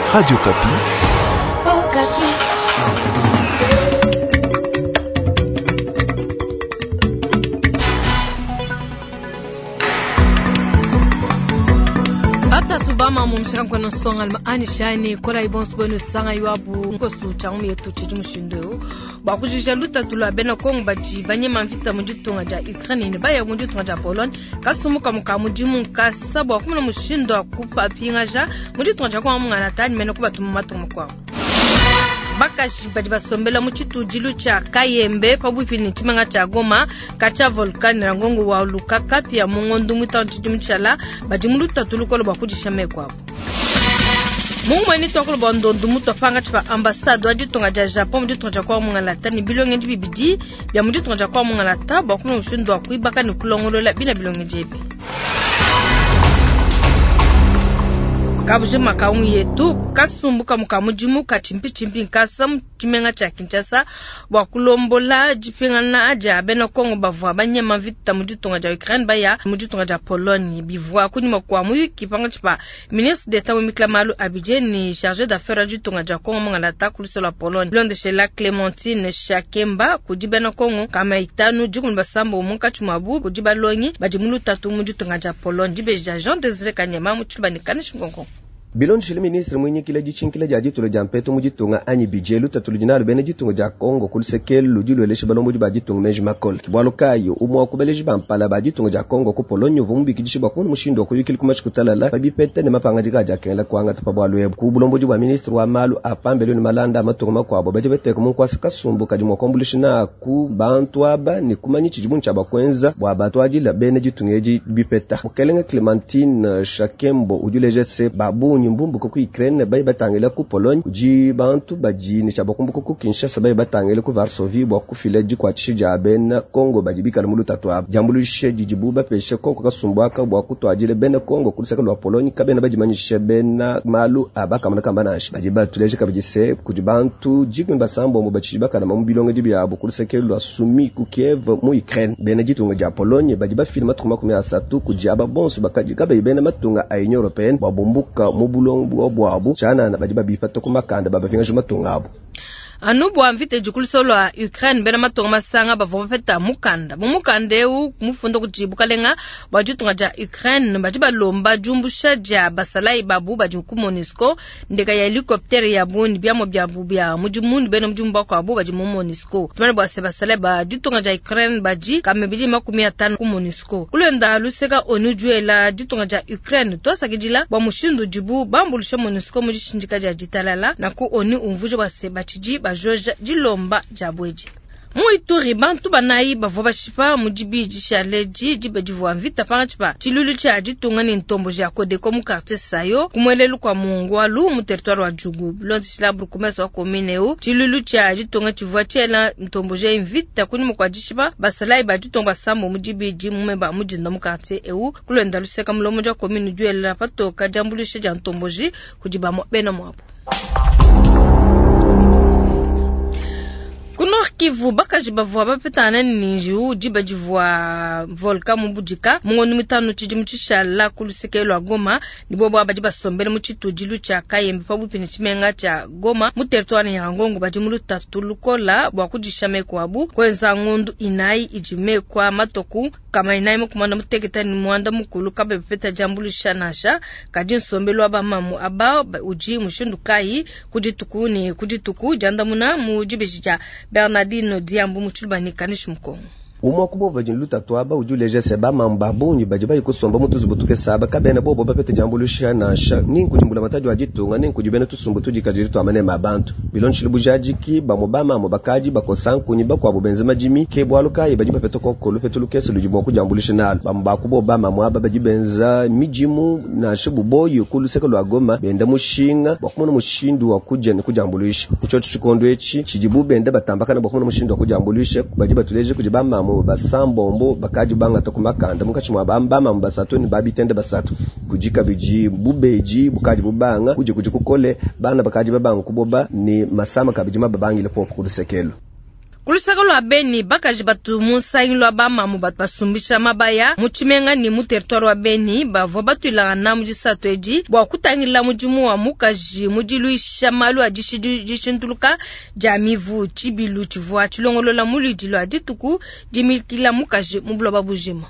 Radio Kapi. Oh, Kapi. Ata tubama mumshaka kono songa ani shine kola ibons bonu sanga yabu ngosu changu yetu chijumushindo bakujisha luta tula bena kongo baji banye manvita mujitunga ja Ukraine ne baya mujitunga ja Poland kasumuka mukamudimu kasabo akumuna mushindo akupa pingaja mujitunga ja kwa mungana tani meno kubatuma matumu kwa bakashi baji basombela muchitu jilu cha Kayembe pabufini chimanga cha Goma kacha volcano rangongo wa lukaka pia mungondu mutanchijumchala baji muluta tulukolo bakujisha mekwa mumweni tokolo bondo dumuto fanga twa ambassade wa jitonga ja Japon jitonga kwa mungala tani bilonge bibidi bya mujitonga kwa mungala ta bakuno ushindo akuibaka ni kulongolola bina bilonge jebi kabujima kaungu yetu kasumbuka mukamujimu kachimpi kasam kimenga cha Kinshasa wakulombola jipingana aja beno Kongo bavwa banye mavita mujitonga ja Ukraine baya mujitonga ja Pologne bivwa kunima kwa muyi kipanga chipa ministre d'État Wimikla Malu Abidjeni chargé d'affaires jitonga ja Kongo mungala ta kuliso la Pologne blonde chez la Clémentine Chakemba kujibena Kongo kama itanu jukun basambo munka chumabu kujiba longi bajimulu tatu mujitonga ja Pologne jibe ja Jean Désiré Kanyama muchubani kanishingongo Bilon shili ministre mwenye kila jichinkila jaji tulo jampeto mujitunga anyi bijelu tatulujinalo bene jitunga ja Kongo kulisekelu lujilu eleshi balombo jiba jitunga meji makol kibwalo kayo umwa kubeleji bampala ba jitunga ja Kongo ku Polonyo vumbi kijishi bakunu mushindo kuyukili kumachikutalala babipete ne mapanga jiga ja kenla kwanga tapabwalo yebu ku bulombo jiba ministre wa Malu apambelo ni malanda matoko makwabo bajibete ku munkwasa kasumbu kadimo kombulishina ku bantu aba ni kumanyi chijibuncha bakwenza bwa batu ajila bene jitunga eji bipeta mukelenga Clémentine Chakembo ujuleje se babu nyumbumbu ku Ukraine bayi batangela ku Pologne kuji bantu baji ni chabakumbuko ku Kinshasa bayi batangela ku Varsovie bwa ku fileji kwa tshija ben Kongo bajibika mulu tatwa jambulushye jijibuba peshe Kongo kasumbwaka bwa kutwajile ben Kongo kuliseka lwa Pologne kabena bajimanyishe ben Malu abaka mana kambanashi bajiba tuleje kabijise kuji bantu jigwe basambo mu bachibaka na mamubilonge dibyabo kuliseka lwa Sumi ku Kiev mu Ukraine ben jitunga ja Pologne bajiba filma 313 kuji ababonso bakaji kabe ben matunga a Union Européenne babumbuka bulongo bwabo chana na bajiba bifato kumakanda baba vinga jumatungabo anubu amvite jikulisolo a Ukraine bena matonga masanga bavoma feta mukanda mumukandeu kumufundo kujibuka lenga bajitunga ja Ukraine bajiba lomba jumbusha ja basalai babu bajiku MONUSCO ndeka ya helicopter ya buni byamo byabu bya mujimundi bena mujumba kwa abu bajimu MONUSCO tumane bwa sebasalai bajitunga ja Ukraine baji kamebili 15 ku MONUSCO kulenda luseka onujuela jitunga ja Ukraine tosakijila bwa mushindu jibu bambulusha MONUSCO mujishinjika ja jitalala na ku oni umvuje bwa sebachiji George Jilomba Jabweji Muituri bantu banayi bavoba shipa mujibi jishaleji jibe jivwa vita panchipa chilulu cha jitunga ni ntombo ja Kodeko mu quartier sayo kumwelelu kwa Mungwalu mu territoire wa Jugu lonzi shilabru kumesa wa komineu chilulu cha jitunga chivwa chela ntombo ja invita kuni mukwa jishipa basalai ba jitunga sambo mujibi jimumeba mujinda mu quartier eu kulenda luseka mulomo ja kominu juela patoka jambulishe ja ntombo ji kujiba mo bena mwabo Kunor Kivu bakaji bavwa bapetana ninju jiba jivwa volka mubujika mungonu mitano chijimuchishala kulisekelo wa Goma nibobo abaji basombele muchitu jilu cha Kayembe pabupini chimenga cha Goma mu territoire ya Ngongo bajimulu tatulukola bwa kujishame kwabu kwenza ngundu inai ijime kwa matoku kama inai mukumanda mutegeta ni muanda mukulu kabe peta jambulu shanasha kajin sombelo aba mamu aba uji mushundu kai kujituku janda muna mujibejija Bernardino Diambu muchulbani kanishi mkongo umwa kubo vajin luta twaba ujuleje seba mambabunyi bajiba yikusomba mutu zubutuke saba kabena bobo bapete jambulusha na sha ningu jimbula matajo ajitunga ningu jibene tusumbu tujikajiri to amane mabantu bilon shilibujaji ki bamobama mobakaji bakosanku nyiba kwa bubenzema jimi kebwaluka yibajiba petoko kolu petulukese lujibwa ku jambulusha nalo bamba kubo bama mwaba bajibenza mijimu na shibuboyi kuluseka lwa Goma benda mushinga bakumuna mushindu wa kujene kujambulisha kuchocho chikondo echi chijibu benda batambakana bakumuna mushindu wa kujambulisha bajiba tuleje kujibama basambombo bakaji banga tokumakanda mukachimwa bambama mbasatu ni babitende basatu kujika biji bubeji bukaji bubanga kuje kukole bana bakaji babanga kuboba ni masama kabijima babangi lepo kulisekelo kulisaka lwa Beni bakaji batu musangi lwa bamamu batu basumbisha mabaya muchimenga ni mu territoire wa Beni bavo batu ilanga mujisato eji bwa kutangila mujimu wa mukaji mujiluisha malu ajishintuluka jamivu chibilu chivua chilongolola mulidilo ajituku jimikila mukaji mubuloba bujima.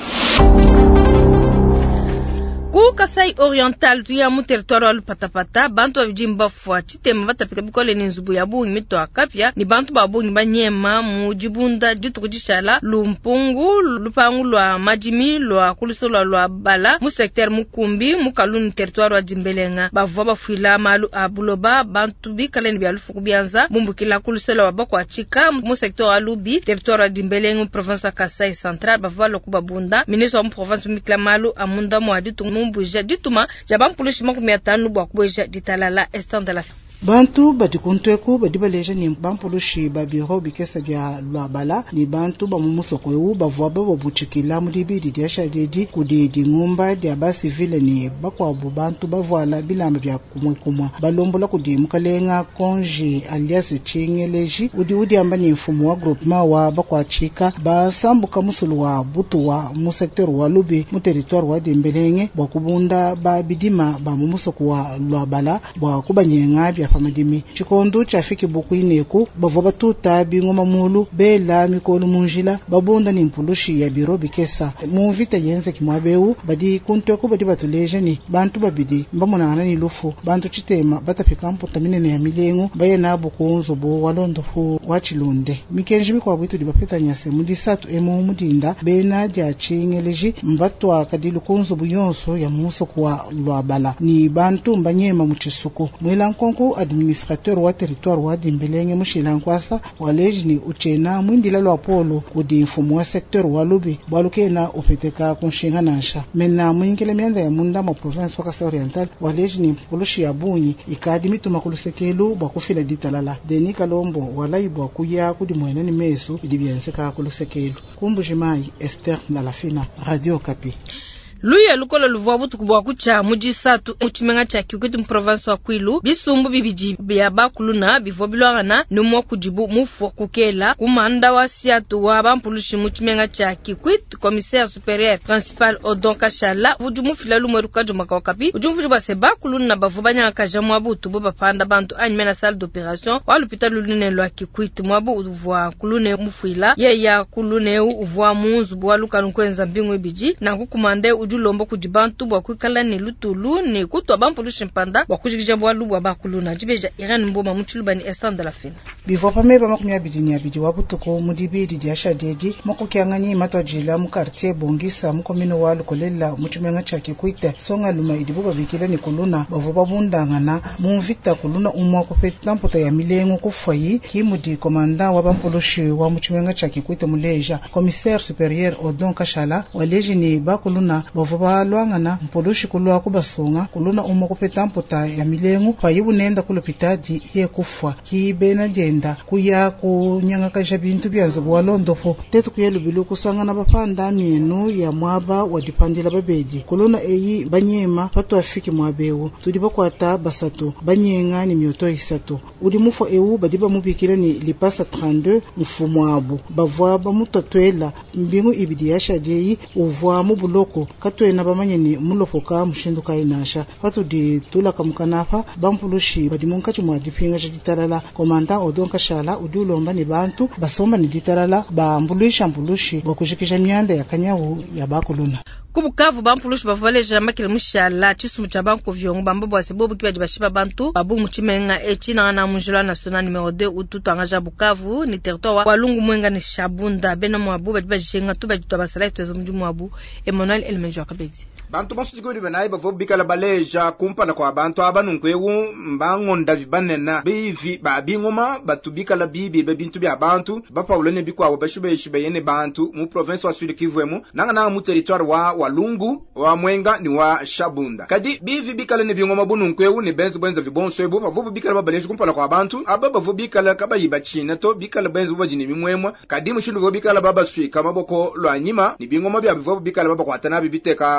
Ku Kasai Oriental tuya mu territoire wa Patapata bantu abijimba fwa chitema batapika bikole ninzubu ya bungi mito akapya ni bantu babungi banyema mu jibunda jitukujishala lumpungu lupangu lwa majimi lwa kulisola lwa bala mu secteur mukumbi mu kaluni territoire wa Jimbelenga bavwa bafuila malu abuloba bantu bikaleni byalufu kubyanza mumbukila kulisola wa bakwa chika mu secteur wa Lubi territoire wa Jimbelenga province ya Kasai Central bavwa lokuba bunda ministre wa province mikla malu amunda mu aditu mbuja dituma jabampulushi 500 bwa kubweja ditalala instant de la bantu badikuntweku badibaleja ni bampulushi ba biro bikesa bya lwabala ni bantu ba mumusokwewu bavwa babo buchikila mudibidi dyasha dedi kudidi ngumba dya ba civile ni bakwabu bantu bavwala bilamba bya kumwe balombola kudi mukalenga konji alias chingeleji udi amba ni mfumo wa groupement wa bakwachika basambuka musulu wa butu wa mu secteur wa Lubi mu territoire wa Dembelenge bakubunda ba bidima ba mumusoko wa lwabala bwa kubanyenga bya pamadimi chikondo chafiki buku ineku bavo batuta bingoma mulu bela mikolo munjila babunda ni mpulushi ya biro bikesa mu vita yenze kimwabeu badi kuntoko badi batuleje ni bantu babidi mbamona ni lufu bantu chitema batapika mputa minene ya milengo baye nabo kunzo bo walondo fu wachilunde mikenji bikwa bwitu dibapeta nyase mudi satu emu mudinda bena dya chingeleji mbatwa kadilu kunzo buyonso ya muso kwa lwabala ni bantu mbanyema muchisuku mwila nkonku administrateur wa territoire wa Dimbelenge mushilankwasa waleji ni uchena mwindila lwa polo kudi mfumu wa secteur wa Lubi bwalukena upeteka kunshinga nasha mena mwingile mianda ya munda ma province wa Kasai Oriental waleji ni mpulushi ya bunyi ikadi mituma kulusekelu bwa kufila ditalala deni kalombo walaibwa kuya kudi mweneni mesu idibiyenseka kulusekelu kumbujimai Esther na Lafina Radio Kapi. Luya lukolo luvuwa butukubwa kucha mujisatu uchimenga cha kiukitu mprovince wa Kwilu bisumbu bibiji bya bakuluna bivyo bilwangana numwa kujibu mufu kukela kumanda wa siatu wa bampulushi muchimenga cha kikwit commissaire supérieur principal Odon Kashala vujumu filalu mwerukajo makawakapi ujumu vujubu seba kuluna bavubanya kaja mwabu tubo bapanda bantu anyimena salle d'opération wa l'hôpital lune lwa kikwit mwabu uvuwa kulune mufuila ya kulune uvuwa munzu bwa lukanu kwenza mbingu ibiji na kukumande lombo kujibantu bwa kwikala ni lutulu ni kutwa bampulushi mpanda bwa kujigija bwa lubwa bakuluna jibeja Irene Mboma mutuluba ni Instant de la Fin bivo pameba makumya bidini abidi wabutuko mudibidi dyasha dedi makukyangani matwajila mu quartier Bongisa mu komino wa Lukolela muchimenga cha Kikwita songa luma idibuba bikila ni kuluna bavuba bundangana mu vita kuluna umwa kupeta mpota ya milengo kufwayi kimudi komanda wa bampulushi wa muchimenga cha Kikwita muleja commissaire supérieur Odon Kashala waleji ni bakuluna bava lwangana mpulushi kulwa kubasonga kuluna umwa kupeta mpota ya milengo fayibu nenda kulopitadi ye kufwa kibena jenda kuya kunyanga kaja bintu byanzo bwalondofo tetu kuyelu bilu kusangana bapanda mienu ya mwaba wadipandila babeji kuluna eyi banyema patu afiki mwabewu tudiba kwata basatu banyenga ni mioto isatu udi mufo ewu badiba mubikira ni lipasa 32 mfumu abu bavwa bamutatwela mbingu ibidi yasha jeyi uvwa mubuloko katwena bamanyeni mulofoka mushinduka inasha patu di tula kamukanafa bampulushi badimunkachi mwadipinga chititalala komanda Odon Kashala udulomba ni bantu basomba ni ditalala bambuluisha mpulushi bakushikisha mianda ya kanyawu ya bakuluna kubukavu bampulushi bavaleja makile mushala chisumu cha banko vyongo bambobo wasebobu kibaji bashiba bantu babu muchimenga echina na munjula national numero 2 ututu angaja Bukavu ni territoire wa Lungu Mwenga ni Shabunda bena mwabu bajibajishenga tu bajitwa basalai twezo mjumu wabu Emmanuel Elmenjo akabezi bantu basujigodi banayi bavobikala baleja kumpana kwa bantu abanunkwewu mbangonda vibanena bivi babingoma batubikala bibi bebintu bya bantu bapawulene bikwawo bashibe yene bantu mu province wa Sud Kivu nanga mu territoire wa Lungu wa Mwenga ni wa Shabunda kadi bivi bikala ne bingoma bununkwewu ni benzo bwenza vibonso ebo bavobikala babaleja kumpana kwa bantu aba bavobikala kabayiba china to bikala benzo bajini bimwemwa kadi mushindu vobikala baba swika maboko lwanyima ni bingoma bya bivobikala baba kwatana bibiteka kumpa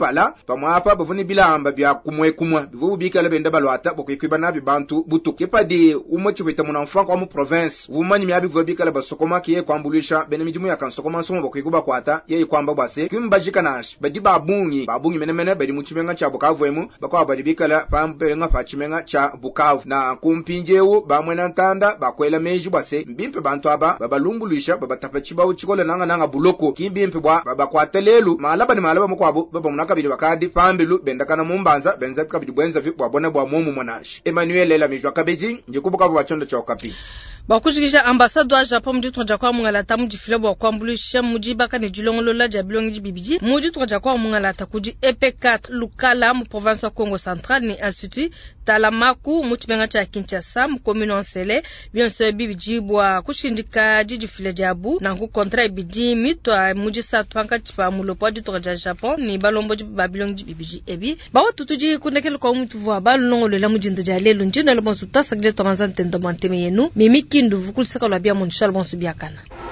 bala pamwapa bavuni bilamba bya kumwe bivu bikala benda balwata bokwikibana bibantu butu kepade umochibeta munamfanko wa mu province umani myabi bivu bikala basokoma kiye kwambulisha bene mijimu ya kansokoma nsomo bokwikuba kwata ye kwamba base kimbajika nash badi babungi menemene badi muchimenga cha Bukavu bakwa badi bikala pampelenga pachimenga cha Bukavu na kumpinjewu bamwena ntanda bakwela meji base mbimpe bantu aba babalungulisha babatapachiba uchikola nanga buloko kimbimpe bwa babakwatelelu malaba ni malaba mukwabo babamunakabiri bakadi pambelu bendakana mumbanza benza kabidi bwenza vipwa bone bwa mumu mwanashi Emmanuel ela mijwa kabeji njikubukavu wachondo cha okapi bakushikisha ambassadeur wa Japan mudi twaja kwa mungalata mudi filebo wa kwambulisha mudi baka ni julongolola jabilongi bibiji mudi twaja kwa mungalata kuji EP4 Lukala mu province wa Congo Central ni institut Talamaku mutibenga cha Kinshasa mu commune Nsele bien sûr bibiji bwa kushindika jiji file jabu na ku contrat bidi mitwa mudi satwanka tifa mulopo di twaja Japan ni balombo babilongi bibiji ebi bawo tutuji kunekele kwa mtu vwa balongolola mudi ndajalelo njina lo bonsuta sagje tomanzan tendo manteme yenu mimi kindu vukul saka la bia mon shalbon subiakana